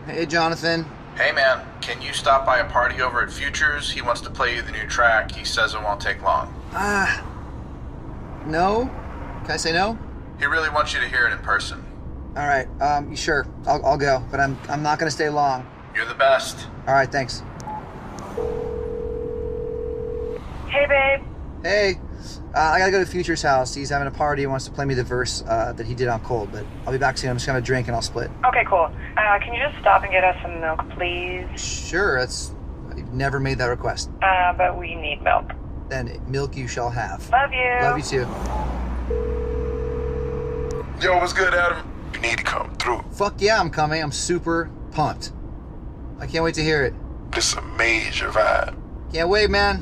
Hey, Jonathan. Hey man, can you stop by a party over at Futures? He wants to play you the new track. He says it won't take long. No? Can I say no? He really wants you to hear it in person. All right, sure. I'll go, but I'm not gonna stay long. You're the best. All right, thanks. Hey, babe. Hey, I gotta go to Future's house. He's having a party. He wants to play me the verse that he did on Cold, but I'll be back soon. I'm just gonna have a drink and I'll split. Okay, cool. Can you just stop and get us some milk, please? Sure, I've never made that request. But we need milk. Then milk you shall have. Love you. Love you too. Yo, what's good, Adam? You need to come through. Fuck yeah, I'm coming. I'm super pumped. I can't wait to hear it. This is a major vibe. Can't wait, man.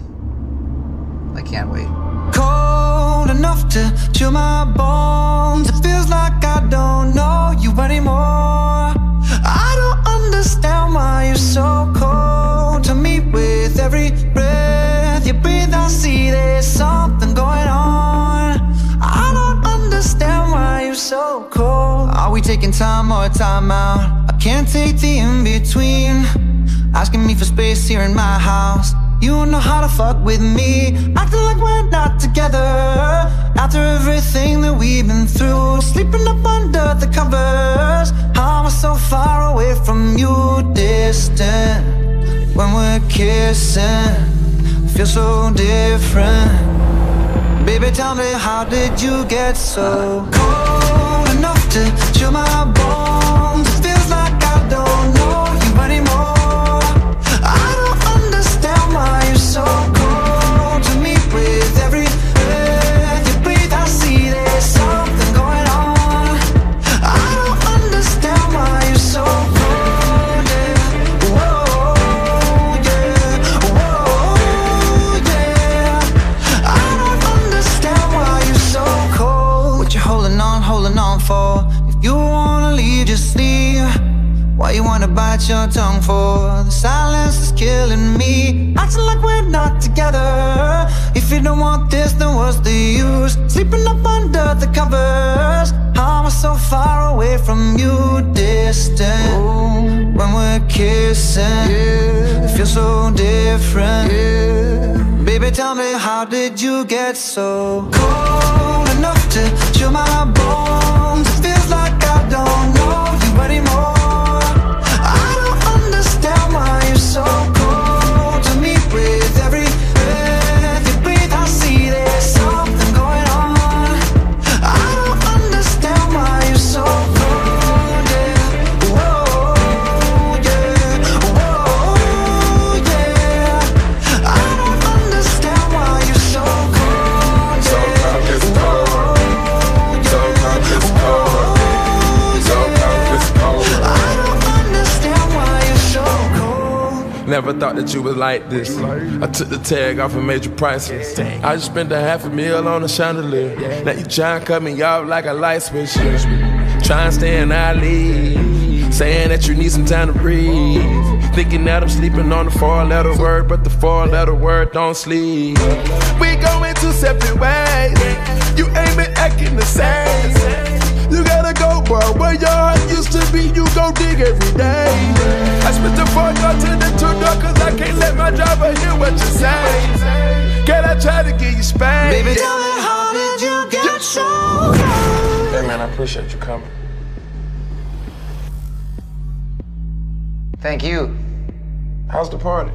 I can't wait. Cold enough to chill my bones. It feels like I don't know you anymore. I don't understand why you're so cold to me. With every breath you breathe, I see there's something going on. I don't understand why you're so cold. Are we taking time or time out? I can't take the in-between. Asking me for space here in my house. You don't know how to fuck with me. Acting like we're not together. After everything that we've been through. Sleeping up under the covers. How am I so far away from you? Distant. When we're kissing, feel so different. Baby, tell me, how did you get so cold enough to chill my bones? It feels like I don't know you anymore. I don't understand why you're so cold to me. With every breath you breathe, I see there's something going on. I don't understand why you're so cold, yeah. Whoa, yeah. Whoa, yeah. I don't understand why you're so cold. What you holding on for? If you wanna leave, just leave. Why you wanna bite your tongue for? The silence is killing me. Acting like we're not together. If you don't want this, then what's the use? Sleeping up under the covers. How am I so far away from you? Distant. Ooh. When we're kissing, yeah. It feels so different, yeah. Baby, tell me, how did you get so cold enough to chill my bones? It feels like I don't know you anymore. Why you're so cold to me. With every breath you breathe, I see there's something going on. I don't understand why you're so cold, yeah. Whoa, yeah. Whoa, yeah. I don't understand why you're so cold, yeah. So cold, it's cold. So cold, it's cold. So cold, it's cold. I don't understand why you're so cold. Never thought that you was like this. I took the tag off and made you priceless. I just spent $500,000 on a chandelier. Now you try and cut me off like a light switch. Try and stay in our league. Saying that you need some time to breathe. Thinking that I'm sleeping on the 4-letter word, but the 4-letter word don't sleep. We going two separate ways. You ain't been acting the same. You gotta go, boy, where your heart used to be, you go dig every day. I spent the 4-door to the 2-door, cause I can't let my driver hear what you say. Can I try to get you spanked? Baby, tell me, how did you get so cold? Hey man, I appreciate you coming. Thank you. How's the party?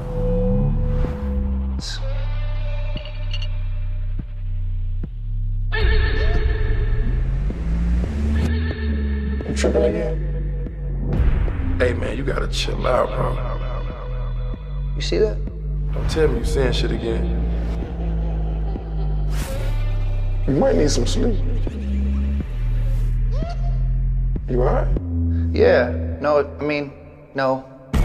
You tripping again? Hey man, you gotta chill out, bro. You see that? Don't tell me you saying shit again. You might need some sleep. You alright? Yeah. No, no.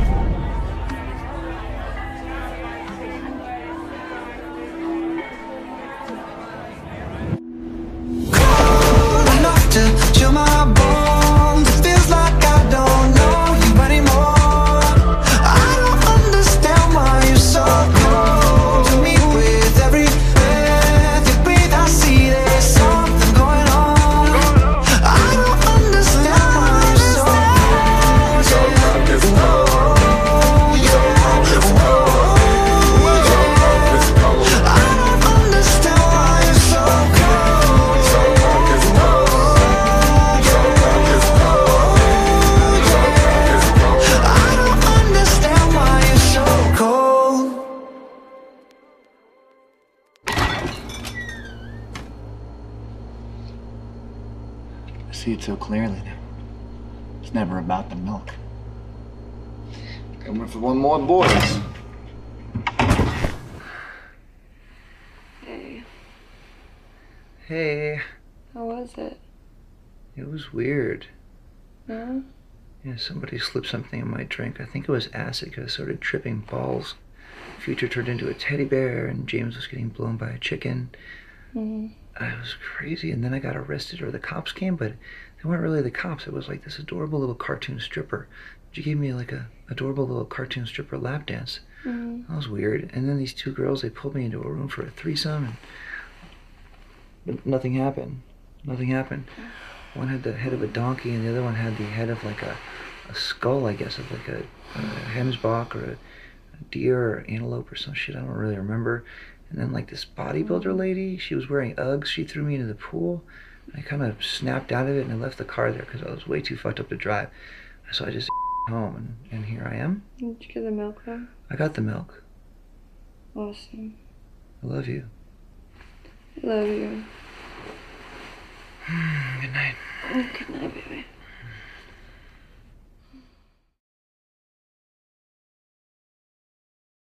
Cold enough to chill my bones. It feels like I don't know you anymore. I don't understand why you're so cold to me. With every breath you breathe, I see there's something going on. I don't understand why you're so cold. so clearly now. It's never about the milk. Coming for one more, boys. Hey, Hey, how was it? it was weird. Huh? Yeah, somebody slipped something in my drink. I think it was acid because I started tripping balls. Future turned into a teddy bear and James was getting blown by a chicken. Mm-hmm. I was crazy, and then I got arrested, or the cops came, but they weren't really the cops. It was like this adorable little cartoon stripper. She gave me like a adorable little cartoon stripper lap dance. Mm-hmm. That was weird. And then these two girls, they pulled me into a room for a threesome, but nothing happened. Nothing happened. One had the head of a donkey, and the other one had the head of like a skull, I guess, of like a hemsbok or a deer or antelope or some shit. I don't really remember. And then like this bodybuilder lady, she was wearing Uggs. She threw me into the pool. I kind of snapped out of it and I left the car there because I was way too fucked up to drive. So I just home and here I am. Did you get the milk though? I got the milk. Awesome. I love you. I love you. Good night. Good night, baby.